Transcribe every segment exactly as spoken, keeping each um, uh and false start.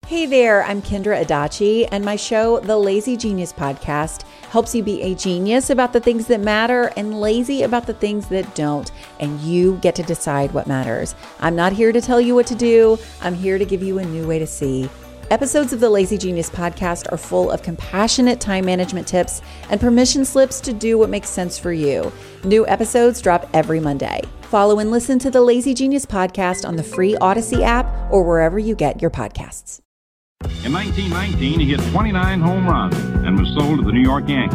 Hey there, I'm Kendra Adachi, and my show, The Lazy Genius Podcast, helps you be a genius about the things that matter and lazy about the things that don't, and you get to decide what matters. I'm not here to tell you what to do. I'm here to give you a new way to see. Episodes of the Lazy Genius Podcast are full of compassionate time management tips and permission slips to do what makes sense for you. New episodes drop every Monday. Follow and listen to the Lazy Genius Podcast on the free Odyssey app or wherever you get your podcasts. In nineteen nineteen, he hit twenty-nine home runs and was sold to the New York Yankees.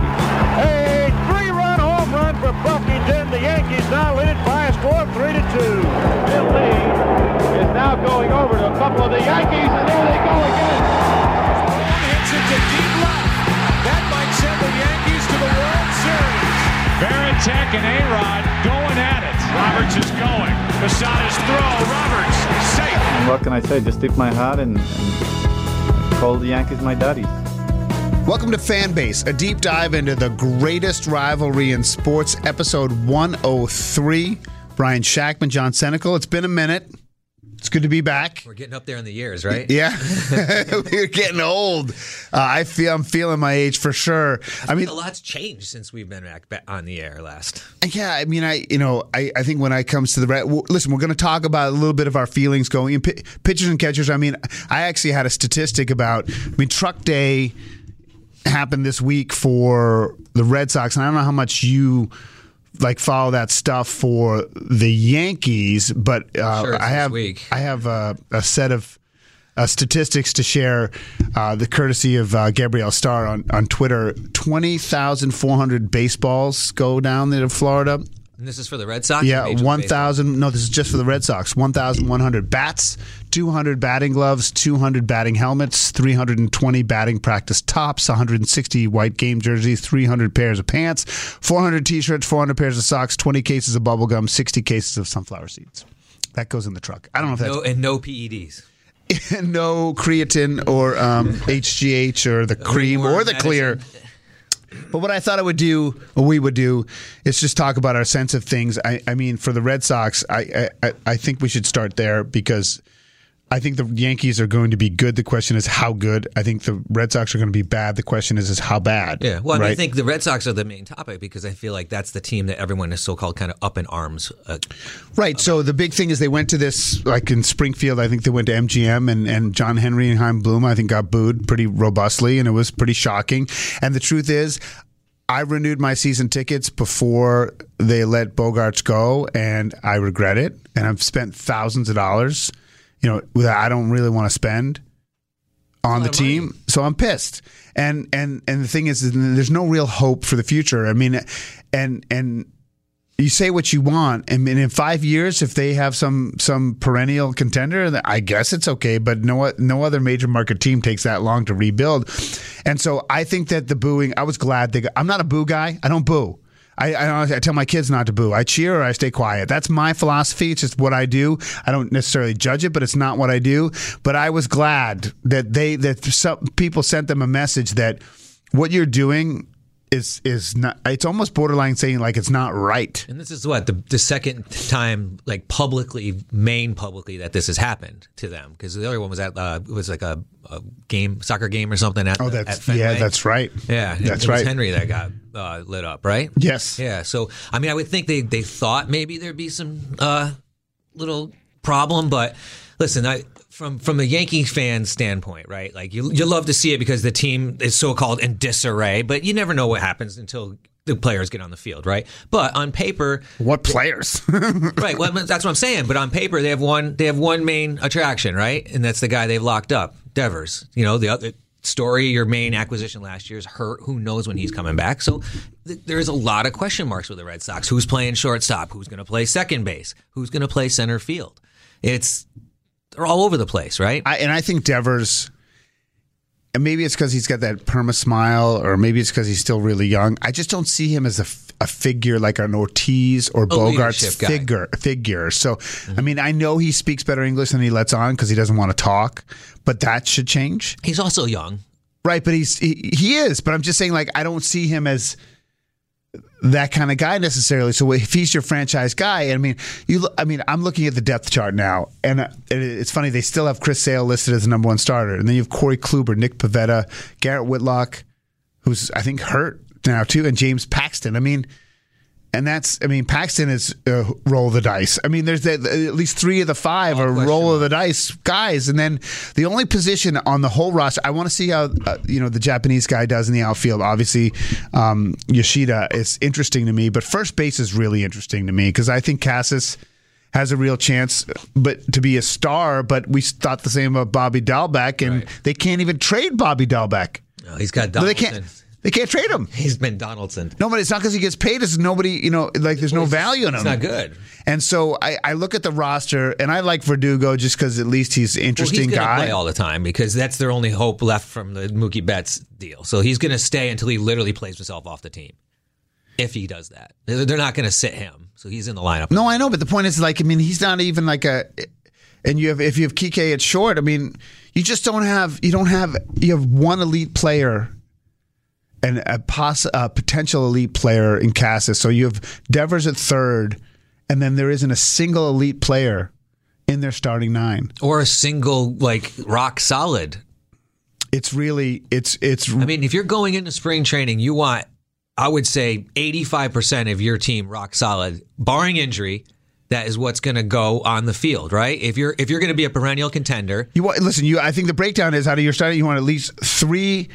A three-run home run for Buckington. The Yankees now lead by a score of three to two. Bill Lee is now going over to a couple of the Yankees, and there they go again. One hits it to deep left. That might send the Yankees to the World Series. Varitek and A-Rod going at it. Roberts is going. Posada's throw. Roberts safe. And what can I say? Just tip my hat and, and call the Yankees my daddies. Welcome to Fanbase, a deep dive into the greatest rivalry in sports, episode one oh three. Brian Shackman, John Senecal. It's been a minute. It's good to be back. We're getting up there in the years, right? Yeah, we're getting old. Uh, I feel I'm feeling my age for sure. I, I mean, a lot's changed since we've been back, back on the air last. Yeah, I mean, I you know, I, I think when I comes to the well, listen, we're going to talk about a little bit of our feelings going in p- pitchers and catchers. I mean, I actually had a statistic about. I mean, Truck Day happened this week for the Red Sox, and I don't know how much you like follow that stuff for the Yankees, but uh, sure, I have week. I have a, a set of uh, statistics to share, uh, the courtesy of uh, Gabrielle Starr on, on Twitter. twenty thousand four hundred baseballs go down there to Florida. And this is for the Red Sox? Yeah, one thousand. No, this is just for the Red Sox. one thousand one hundred bats, two hundred batting gloves, two hundred batting helmets, three hundred twenty batting practice tops, one hundred sixty white game jerseys, three hundred pairs of pants, four hundred T-shirts, four hundred pairs of socks, twenty cases of bubble gum, sixty cases of sunflower seeds. That goes in the truck. I don't know if that's... No, and no P E Ds. No creatine or um, H G H or the cream or, or the medicine. Clear. But what I thought I would do, or we would do, is just talk about our sense of things. I, I mean, for the Red Sox, I, I I think we should start there because I think the Yankees are going to be good. The question is how good. I think the Red Sox are going to be bad. The question is is how bad. Yeah, well, I, right? mean, I think the Red Sox are the main topic because I feel like that's the team that everyone is so-called kind of up in arms. Uh, right. So the big thing is they went to this, like in Springfield, I think they went to M G M, and, and John Henry and Chaim Bloom, I think, got booed pretty robustly, and it was pretty shocking. And the truth is, I renewed my season tickets before they let Bogaerts go, and I regret it. And I've spent thousands of dollars, you know, that I don't really want to spend on the team. Money. So I'm pissed. And and and the thing is, there's no real hope for the future. I mean, and and you say what you want, and in five years, if they have some some perennial contender, I guess it's okay. But no no other major market team takes that long to rebuild. And so I think that the booing, I was glad they got, I'm not a boo guy. I don't boo. I, I, I tell my kids not to boo. I cheer or I stay quiet. That's my philosophy. It's just what I do. I don't necessarily judge it, but it's not what I do. But I was glad that they that some people sent them a message that what you're doing is is not. It's almost borderline saying like it's not right. And this is what the the second time, like publicly, main publicly, that this has happened to them. Because the other one was at uh, it was like a, a game, soccer game or something. At oh, the, that's at Fenway. Yeah, that's right. Yeah, that's it, it right. was Henry that got uh, lit up, right? Yes. Yeah. So I mean, I would think they they thought maybe there'd be some uh, little problem, but listen, I. From from a Yankee fan standpoint, right? Like you you love to see it because the team is so-called in disarray, but you never know what happens until the players get on the field, right? But on paper, what players? Right. Well, that's what I'm saying. But on paper, they have one they have one main attraction, right? And that's the guy they've locked up, Devers. You know, the other Story, your main acquisition last year, is hurt. Who knows when he's coming back? So th- there's a lot of question marks with the Red Sox. Who's playing shortstop? Who's going to play second base? Who's going to play center field? It's They're all over the place, right? I, and I think Devers, and maybe it's because he's got that perma smile, or maybe it's because he's still really young. I just don't see him as a, a figure like an Ortiz or Bogaerts figure. Figure. So, mm-hmm. I mean, I know he speaks better English than he lets on because he doesn't want to talk, but that should change. He's also young. Right, but he's he, he is. But I'm just saying, like, I don't see him as that kind of guy necessarily. So if he's your franchise guy, I mean, you. Look, I mean, I'm looking at the depth chart now, and uh, it, it's funny they still have Chris Sale listed as the number one starter, and then you have Corey Kluber, Nick Pivetta, Garrett Whitlock, who's I think hurt now too, and James Paxton. I mean. And that's, I mean, Paxton is uh, roll of the dice. I mean, there's that, at least three of the five All are roll of the dice guys. And then the only position on the whole roster, I want to see how, uh, you know, the Japanese guy does in the outfield. Obviously, um, Yoshida is interesting to me, but first base is really interesting to me because I think Casas has a real chance but to be a star, but we thought the same about Bobby Dahlbeck, and right. they can't even trade Bobby Dahlbeck. No, he's got Donaldson. No, they can't. They can't trade him. He's been Donaldson. No, but it's not because he gets paid. It's nobody, you know, like there's no value in him. It's not good. And so I, I look at the roster, and I like Verdugo just because at least he's an interesting well, he's guy. Play all the time because that's their only hope left from the Mookie Betts deal. So he's going to stay until he literally plays himself off the team. If he does that, they're not going to sit him. So he's in the lineup. No, I know, but the point is, like, I mean, he's not even like a. And you have if you have Kike at short, I mean, you just don't have you don't have you have one elite player. And a, poss- a potential elite player in Casas. So you have Devers at third, and then there isn't a single elite player in their starting nine. Or a single, like, rock solid. It's really, it's, it's. I mean, if you're going into spring training, you want, I would say, eighty-five percent of your team rock solid, barring injury. That is what's going to go on the field, right? If you're if you're going to be a perennial contender. You want, listen, you. I think the breakdown is out of your starting, you want at least three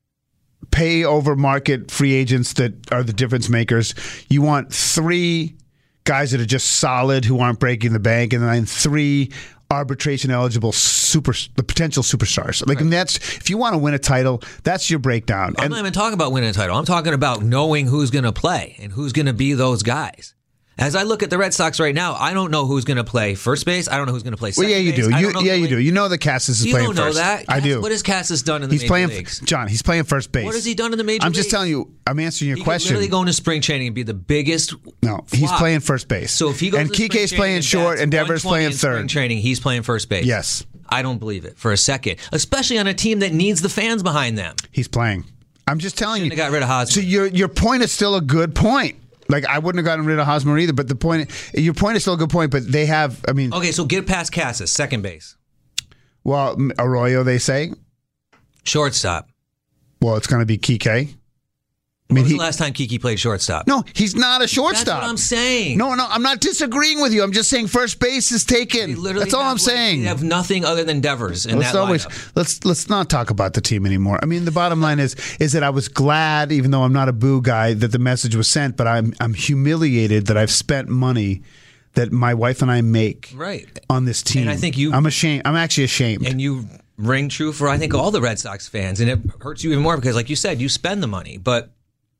pay over market free agents that are the difference makers. You want three guys that are just solid who aren't breaking the bank, and then three arbitration eligible super the potential superstars. Like, right. And that's if you want to win a title, that's your breakdown. I'm and, not even talking about winning a title. I'm talking about knowing who's going to play and who's going to be those guys. As I look at the Red Sox right now, I don't know who's going to play first base. I don't know who's going to play second base. Well, yeah, you base. do. You, yeah, you do. You know that Casas is you playing don't know first. that. I do. What has Casas done in the he's major playing, leagues? John, he's playing first base. What has he done in the major I'm leagues? just telling you. I'm answering your he question. He could literally go into spring training and be the biggest No, flop. he's playing first base. So if he goes and to Kike's playing short and Devers playing third. Spring training, he's playing first base. Yes. I don't believe it for a second, especially on a team that needs the fans behind them. He's playing. I'm just telling Shouldn't you. Have got rid of Hosmer. So your your point is still a good point. Like, I wouldn't have gotten rid of Hosmer either, but the point, your point is still a good point, but they have, I mean. Okay, so get past Casas, second base. Well, Arroyo, they say. Shortstop. Well, it's going to be Kike. I When mean, was he, the last time Kike played shortstop? No, he's not a shortstop. That's what I'm saying. No, no, I'm not disagreeing with you. I'm just saying first base is taken. That's all I'm saying. They have nothing other than Devers in let's that always lineup. let's let's not talk about the team anymore. I mean, the bottom line is is that I was glad, even though I'm not a boo guy, that the message was sent. But I'm I'm humiliated that I've spent money that my wife and I make right. on this team. And I think you. I'm ashamed. I'm actually ashamed. And you ring true for I think all the Red Sox fans, and it hurts you even more because, like you said, you spend the money, but.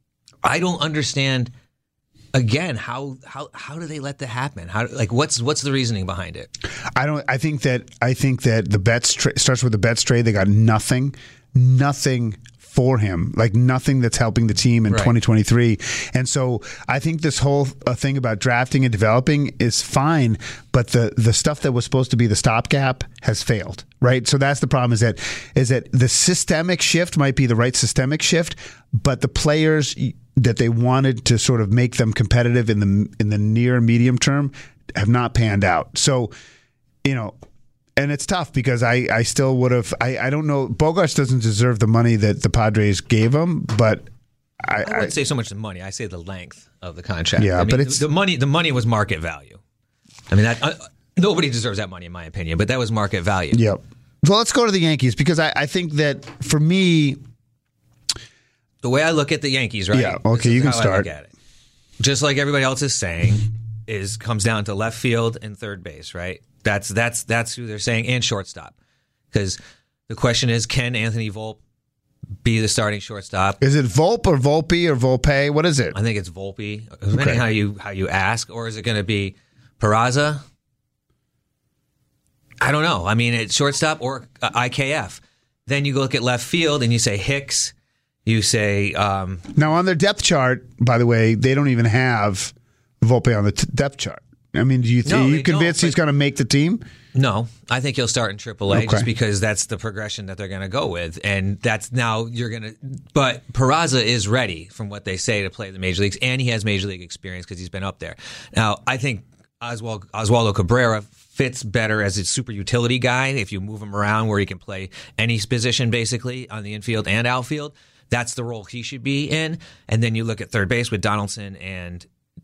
I don't understand. Again, how how how do they let that happen? How like what's what's the reasoning behind it? I don't. I think that I think that the Betts tra- starts with the Betts trade. They got nothing, nothing for him, like nothing that's helping the team in right. twenty twenty-three. And so I think this whole uh, thing about drafting and developing is fine, but the the stuff that was supposed to be the stopgap has failed. Right. So that's the problem is that is that the systemic shift might be the right systemic shift, but the players that they wanted to sort of make them competitive in the in the near medium term have not panned out. So, you know, and it's tough because I, I still would have I, I don't know Bogaerts doesn't deserve the money that the Padres gave him, but I, I wouldn't I, say so much the money. I say the length of the contract. Yeah, I mean, but it's the money. The money was market value. I mean that uh, nobody deserves that money in my opinion, but that was market value. Yep. Well, let's go to the Yankees because I, I think that for me. The way I look at the Yankees, right? Yeah, okay, you can how start. I look at it. Just like everybody else is saying, is comes down to left field and third base, right? That's that's that's who they're saying, and shortstop. Because the question is, can Anthony Volpe be the starting shortstop? Is it Volpe or Volpe or Volpe? What is it? I think it's Volpe. Depending Okay. how you how you ask, or is it going to be Peraza? I don't know. I mean, it's shortstop or uh, I K F. Then you look at left field and you say Hicks. You say um, now on their depth chart. By the way, they don't even have Volpe on the t- depth chart. I mean, do you th- No, are you they convinced don't, he's but- going to make the team? No, I think he'll start in triple A Okay. just because that's the progression that they're going to go with. And that's now you're going to, but Peraza is ready from what they say to play the major leagues, and he has major league experience because he's been up there. Now, I think Oswald, Oswaldo Cabrera fits better as a super utility guy. If you move him around where he can play any position basically on the infield and outfield, that's the role he should be in. And then you look at third base with Donaldson and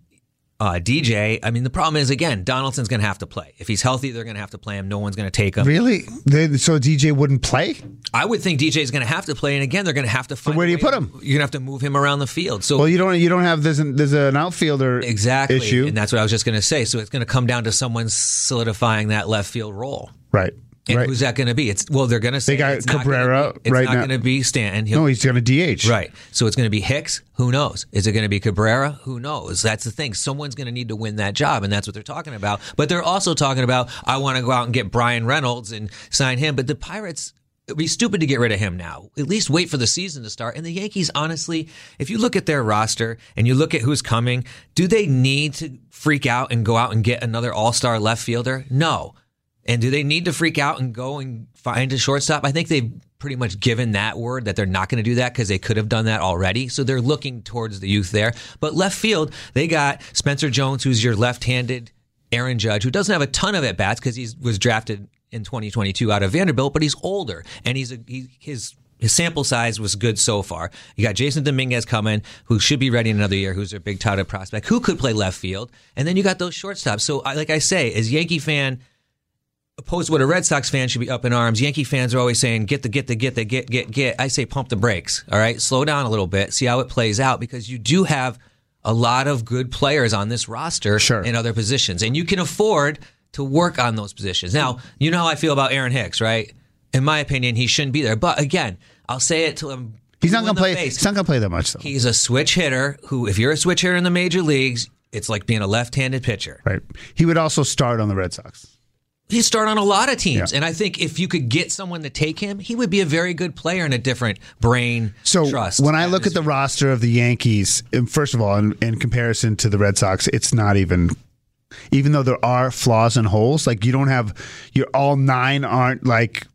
Uh, D J, I mean, the problem is, again, Donaldson's going to have to play. If he's healthy, they're going to have to play him. No one's going to take him. Really? They, so D J wouldn't play? I would think D J's going to have to play, and again, they're going to have to find. So where do you a way- put him? You're going to have to move him around the field. So Well, you don't. You don't have. There's an, there's an outfielder exactly, issue, and that's what I was just going to say. So it's going to come down to someone solidifying that left field role. right? And right. who's that going to be? It's well, they're going to say They got it's not Cabrera gonna be, it's right not now. going to be Stanton. He'll- No, he's going to D H. Right. So it's going to be Hicks. Who knows? Is it going to be Cabrera? Who knows? That's the thing. Someone's going to need to win that job, and that's what they're talking about. But they're also talking about, I want to go out and get Brian Reynolds and sign him. But the Pirates, it would be stupid to get rid of him now. At least wait for the season to start. And the Yankees, honestly, if you look at their roster and you look at who's coming, do they need to freak out and go out and get another all-star left fielder? No. And do they need to freak out and go and find a shortstop? I think they've pretty much given that word that they're not going to do that because they could have done that already. So they're looking towards the youth there. But left field, they got Spencer Jones, who's your left-handed Aaron Judge, who doesn't have a ton of at-bats because he was drafted in twenty twenty-two out of Vanderbilt, but he's older. And he's a, he, his his sample size was good so far. You got Jason Dominguez coming, who should be ready in another year, who's a big touted prospect, who could play left field. And then you got those shortstops. So I, like I say, as Yankee fan, opposed to what a Red Sox fan should be up in arms. Yankee fans are always saying, get the, get the, get the, get, get, get. I say pump the brakes, all right? Slow down a little bit, see how it plays out, because you do have a lot of good players on this roster Sure. in other positions, and you can afford to work on those positions. Now, you know how I feel about Aaron Hicks, right? In my opinion, he shouldn't be there. But again, I'll say it till I'm He's not blue going in to the play. face. He's not going to play that much, though. He's a switch hitter who, if you're a switch hitter in the major leagues, it's like being a left-handed pitcher. Right. He would also start on the Red Sox. He'd start on a lot of teams. Yeah. And I think if you could get someone to take him, he would be a very good player in a different brain So trust. when I look at the atmosphere. roster of the Yankees, and first of all, in, in comparison to the Red Sox, it's not even. Even though there are flaws and holes, like you don't have, your all nine aren't like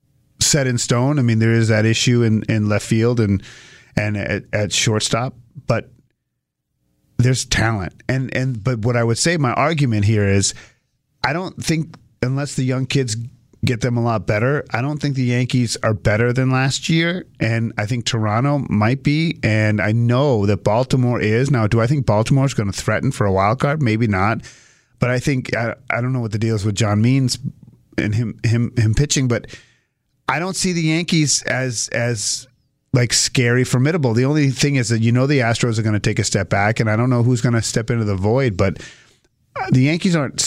set in stone. I mean, there is that issue in, in left field and and at, at shortstop, but there's talent. And and but what I would say, my argument here is, I don't think unless the young kids get them a lot better, I don't think the Yankees are better than last year. And I think Toronto might be. And I know that Baltimore is. Now, do I think Baltimore is going to threaten for a wild card? Maybe not. But I think, I, I don't know what the deal is with John Means and him him him pitching, but I don't see the Yankees as as like scary, formidable. The only thing is that you know the Astros are going to take a step back, and I don't know who's going to step into the void, but the Yankees aren't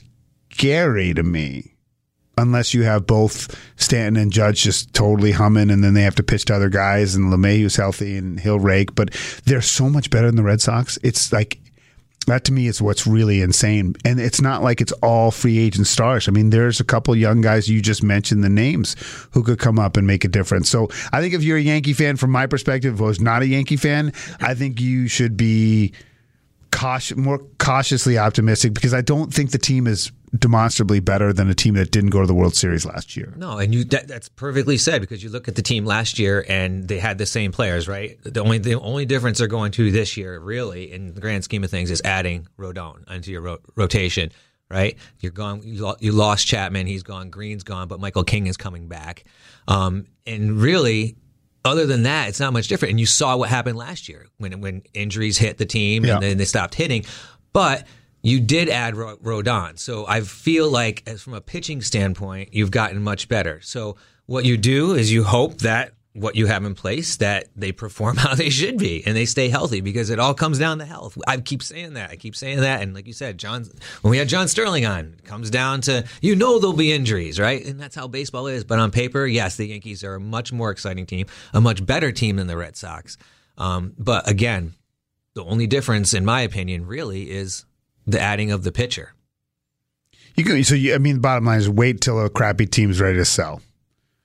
scary to me unless you have both Stanton and Judge just totally humming, and then they have to pitch to other guys, and LeMahieu's healthy, and he'll rake. But they're so much better than the Red Sox. It's like, that to me is what's really insane. And it's not like it's all free agent stars. I mean, there's a couple young guys, you just mentioned the names, who could come up and make a difference. So I think if you're a Yankee fan, from my perspective, was not a Yankee fan, I think you should be cautious, more cautiously optimistic, because I don't think the team is demonstrably better than a team that didn't go to the World Series last year. No, and you that, that's perfectly said, because you look at the team last year and they had the same players, right? The only the only difference they're going to this year, really, in the grand scheme of things, is adding Rodon into your ro- rotation, right? You're gone. You, lo- you lost Chapman, he's gone. Green's gone, but Michael King is coming back. Um, and really, other than that, it's not much different. And you saw what happened last year when when injuries hit the team Yeah. and then they stopped hitting, but you did add Ro- Rodon. So I feel like, as from a pitching standpoint, you've gotten much better. So what you do is you hope that what you have in place, that they perform how they should be and they stay healthy, because it all comes down to health. I keep saying that. I keep saying that. And like you said, John, when we had John Sterling on, it comes down to, you know, there'll be injuries, right? And that's how baseball is. But on paper, yes, the Yankees are a much more exciting team, a much better team than the Red Sox. Um, but again, the only difference, in my opinion, really is the adding of the pitcher. You can, so you, I mean, the bottom line is wait till a crappy team's ready to sell.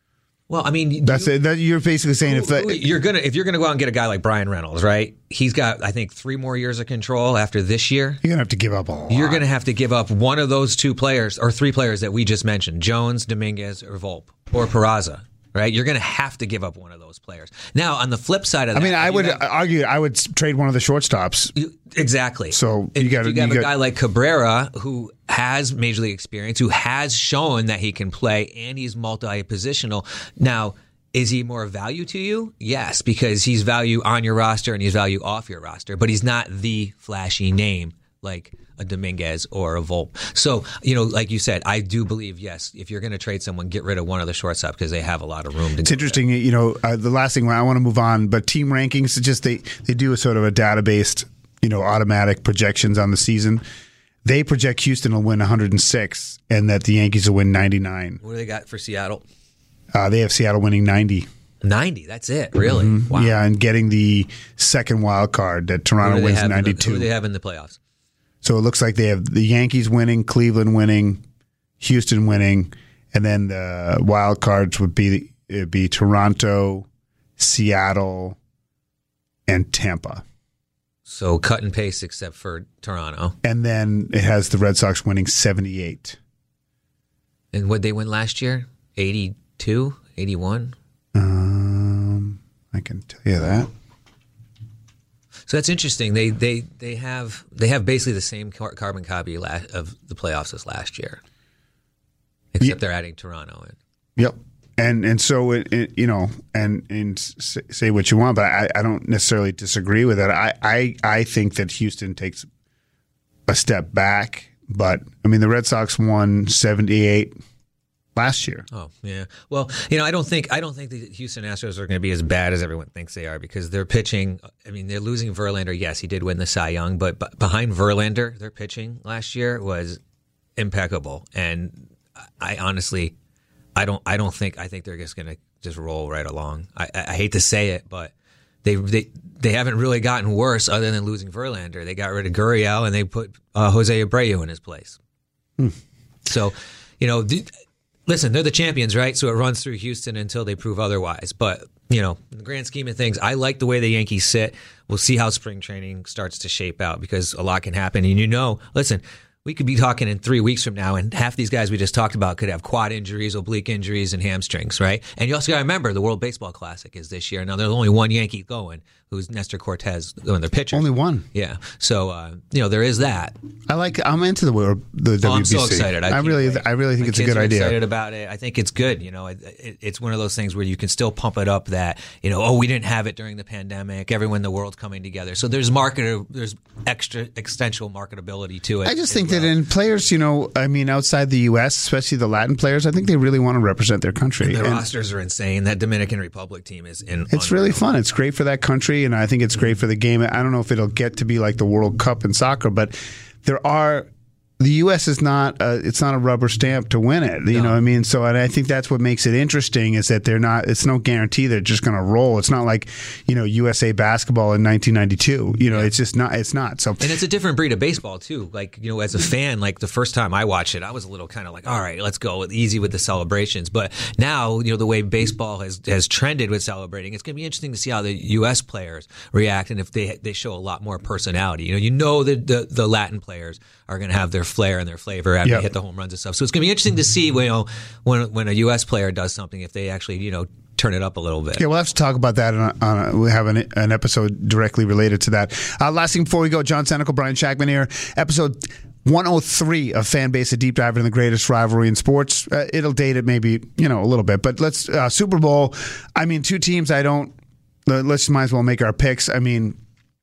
Well, I mean, that's you, it. That, you're basically saying if the, you're gonna if you're gonna go out and get a guy like Brian Reynolds, right? He's got, I think, three more years of control after this year. You're gonna have to give up a lot. You're gonna have to give up one of those two players or three players that we just mentioned: Jones, Dominguez, or Volpe, or Peraza. Right? You're gonna have to give up one of those players. Now, on the flip side of that, I mean, I would have, argue I would trade one of the shortstops. You, exactly. So you got you got you a got, guy like Cabrera who has major league experience, who has shown that he can play, and he's multi-positional. Now, is he more value to you? Yes, because he's value on your roster and he's value off your roster, but he's not the flashy name like a Dominguez or a Volpe. So, you know, like you said, I do believe, yes, if you're going to trade someone, get rid of one of the shortstops because they have a lot of room to It's interesting, there. you know, uh, the last thing, I want to move on, but team rankings, just they, they do a sort of a database, you know, automatic projections on the season. They project Houston will win one hundred six and that the Yankees will win ninety-nine. What do they got for Seattle? Uh, they have Seattle winning ninety. ninety, that's it, really? Mm-hmm. Wow. Yeah, and getting the second wild card that Toronto wins ninety-two. The, who do they have in the playoffs? So it looks like they have the Yankees winning, Cleveland winning, Houston winning, and then the wild cards would be it'd be Toronto, Seattle, and Tampa. So cut and paste except for Toronto. And then it has the Red Sox winning seventy-eight. And what they win last year? eighty-two, eighty-one? Um, I can tell you that. So that's interesting. They they they have they have basically the same carbon copy la- of the playoffs as last year, except yeah. they're adding Toronto in. Yep, and and so it, it you know and and say what you want, but I, I don't necessarily disagree with that. I, I I think that Houston takes a step back, but I mean the Red Sox won seventy-eight last year. Oh yeah. Well, you know, I don't think I don't think the Houston Astros are going to be as bad as everyone thinks they are because they're pitching. I mean, they're losing Verlander. Yes, he did win the Cy Young, but b- behind Verlander, their pitching last year was impeccable. And I honestly, I don't, I don't think I think they're just going to just roll right along. I, I hate to say it, but they they they haven't really gotten worse other than losing Verlander. They got rid of Gurriel and they put uh, Jose Abreu in his place. Hmm. So, you know. Th- Listen, they're the champions, right? So it runs through Houston until they prove otherwise. But, you know, in the grand scheme of things, I like the way the Yankees sit. We'll see how spring training starts to shape out because a lot can happen. And, you know, listen, we could be talking in three weeks from now, and half these guys we just talked about could have quad injuries, oblique injuries, and hamstrings, right? And you also got to remember the World Baseball Classic is this year. Now, there's only one Yankee going, who's Nestor Cortez, one their pitchers. Only one. Yeah. So, uh, you know, there is that. I like. I'm into the the W B C. Oh, I'm so excited. I, I really, wait. I really think My it's a kids good are idea. Excited about it. I think it's good. You know, it, it, it's one of those things where you can still pump it up. That you know, oh, we didn't have it during the pandemic. Everyone in the world's coming together. So there's market. There's extra extensional marketability to it. I just think well. that in players, you know, I mean, outside the U S, especially the Latin players, I think they really want to represent their country. And the and rosters are insane. That Dominican Republic team is in. It's really fun. It's great for that country, and I think it's great for the game. I don't know if it'll get to be like the World Cup in soccer, but there are. The U S is not a, it's not a rubber stamp to win it. You No. know what I mean? So and I think that's what makes it interesting is that they're not it's no guarantee they're just going to roll. It's not like, you know, U S A basketball in nineteen ninety-two. You know, yeah. it's just not it's not. So and it's a different breed of baseball too. Like, you know, as a fan, like the first time I watched it, I was a little kind of like, all right, let's go easy with the celebrations. But now, you know, the way baseball has has trended with celebrating, it's going to be interesting to see how the U S players react and if they they show a lot more personality. You know, you know that the the Latin players are going to have their flair and their flavor after yep. they hit the home runs and stuff. So it's going to be interesting to see, you know, when when a U S player does something, if they actually, you know, turn it up a little bit. Yeah, we'll have to talk about that. On a, on a, we have an, an episode directly related to that. Uh, last thing before we go, John Senecal, Brian Shackman here. Episode one oh three of Fanbase, a deep dive into the greatest rivalry in sports. Uh, it'll date it maybe, you know, a little bit. But let's, uh, Super Bowl, I mean, two teams I don't, let's might as well make our picks. I mean,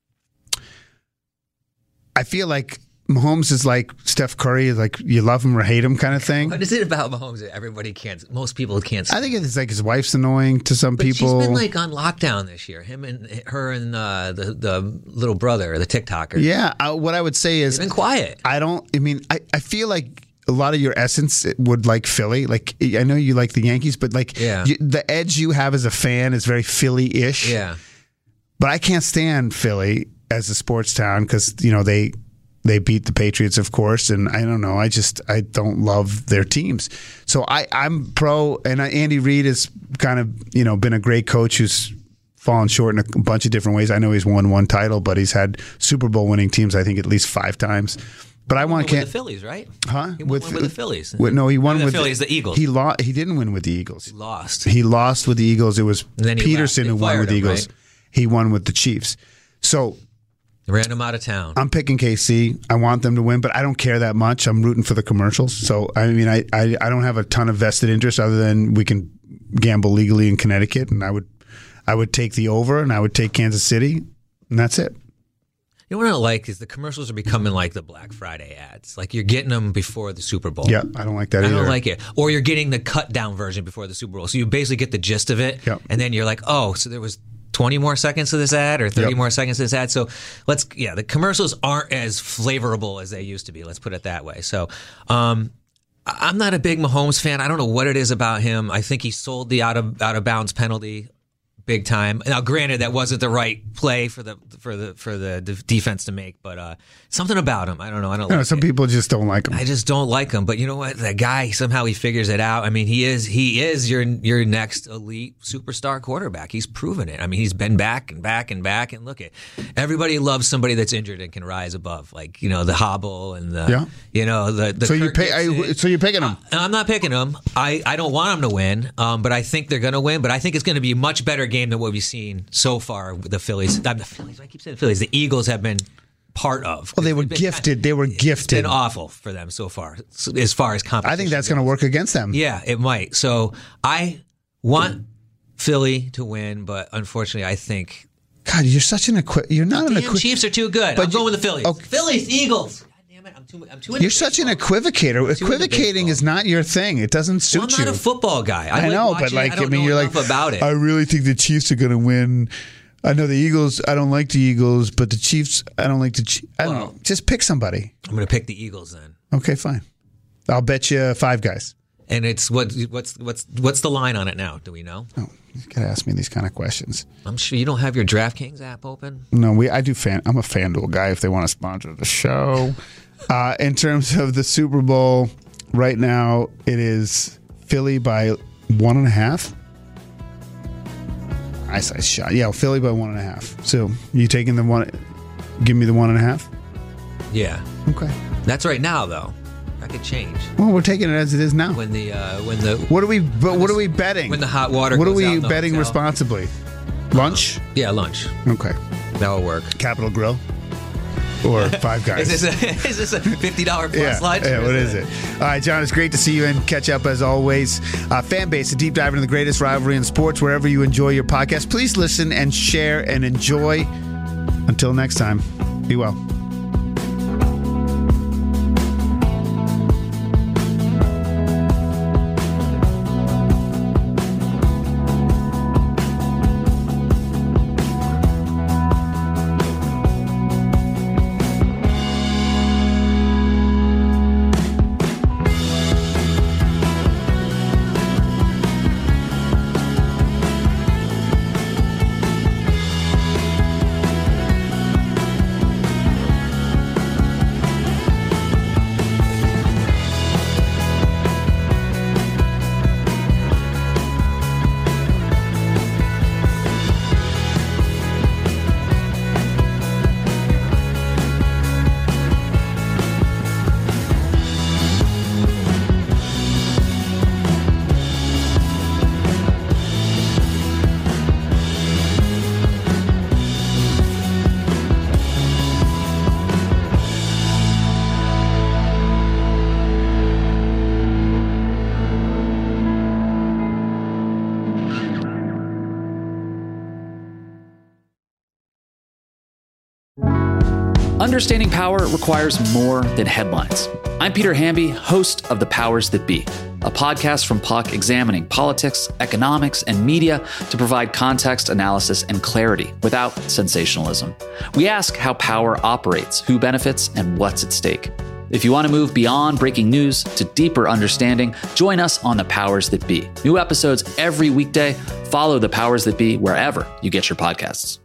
I feel like Mahomes is like Steph Curry, like you love him or hate him kind of thing. What is it about Mahomes that everybody can't, most people can't see? I think it's like his wife's annoying to some but people. She's been like on lockdown this year. Him and her and uh, the the little brother, the TikToker. Yeah, uh, what I would say is they've been quiet. I don't. I mean, I, I feel like a lot of your essence would like Philly. Like I know you like the Yankees, but like yeah. you, the edge you have as a fan is very Philly-ish. Yeah, but I can't stand Philly as a sports town because you know they. They beat the Patriots, of course, and I don't know. I just I don't love their teams. So I, I'm pro, and Andy Reid has kind of you know been a great coach who's fallen short in a bunch of different ways. I know he's won one title, but he's had Super Bowl winning teams, I think, at least five times. But I want with the Phillies, right? Huh? He won with, with the Phillies. With, no, he won the with Phillies. The Eagles. He lost. He didn't win with the Eagles. He lost. He lost with the Eagles. It was he Peterson who won with the him, Eagles. Right? He won with the Chiefs. So ran him out of town. I'm picking K C. I want them to win, but I don't care that much. I'm rooting for the commercials. So I mean, I I, I don't have a ton of vested interest other than we can gamble legally in Connecticut, and I would I would take the over, and I would take Kansas City, and that's it. You know what I don't like is the commercials are becoming like the Black Friday ads. Like you're getting them before the Super Bowl. Yeah, I don't like that I either. don't like it. Or you're getting the cut down version before the Super Bowl. So you basically get the gist of it, yep. and then you're like, oh, so there was twenty more seconds of this ad or thirty yep. more seconds of this ad. So let's, yeah, the commercials aren't as flavorable as they used to be. Let's put it that way. So um, I'm not a big Mahomes fan. I don't know what it is about him. I think he sold the out of out of bounds penalty big time. Now, granted, that wasn't the right play for the for the for the defense to make, but uh, something about him, I don't know. I don't. You know, like some it. people just don't like him. I just don't like him. But you know what? That guy somehow he figures it out. I mean, he is he is your your next elite superstar quarterback. He's proven it. I mean, he's been back and back and back. And look at everybody loves somebody that's injured and can rise above, like you know the hobble and the yeah. you know the. the so you pay. I, so you're picking him. Uh, I'm not picking him. I, I don't want him to win. Um, but I think they're going to win. But I think it's going to be a much better game than what we've seen so far with the Phillies. Uh, the Phillies. I keep saying the Phillies. The Eagles have been part of. Well, they were been, gifted. They were gifted. It's been awful for them so far, as far as competition. I think that's going to work against them. Yeah, it might. So I want Philly to win, but unfortunately, I think. God, you're such an equi- You're not the an equi- Chiefs are too good. But I'm going with the Phillies. Okay. Phillies, Eagles. God damn it! I'm too. I'm too. You're such an equivocator. Equivocating is not your thing. It doesn't suit well, I'm you. not a football guy. I, I like know, watching but like it. I, don't I mean, know you're like about it. I really think the Chiefs are going to win. I know the Eagles. I don't like the Eagles, but the Chiefs. I don't like the. Chiefs. I don't Well, know. Just pick somebody. I'm going to pick the Eagles then. Okay, fine. I'll bet you five guys. And it's what what's what's what's the line on it now? Do we know? Oh, you gotta ask me these kind of questions. I'm sure you don't have your DraftKings app open. No, we. I do fan. I'm a FanDuel guy. If they want to sponsor the show, uh, in terms of the Super Bowl, right now it is Philly by one and a half. Nice, nice shot. Yeah, Philly by one and a half. So you taking the one? Give me the one and a half. Yeah. Okay. That's right now though. That could change. Well, we're taking it as it is now. When the uh, when the what are we? But what are we betting? When the hot water. What goes are we out in the betting hotel. responsibly? Lunch. Uh, yeah, lunch. Okay. That'll work. Capital Grill. Or Five Guys. is this a is this a fifty dollar plus yeah, lunch? Yeah, what is it? All right, John, it's great to see you and catch up as always. Uh, fan base, a deep dive into the greatest rivalry in sports, wherever you enjoy your podcast. Please listen and share and enjoy. Until next time, be well. Understanding power requires more than headlines. I'm Peter Hamby, host of The Powers That Be, a podcast from Puck examining politics, economics, and media to provide context, analysis, and clarity without sensationalism. We ask how power operates, who benefits, and what's at stake. If you want to move beyond breaking news to deeper understanding, join us on The Powers That Be. New episodes every weekday. Follow The Powers That Be wherever you get your podcasts.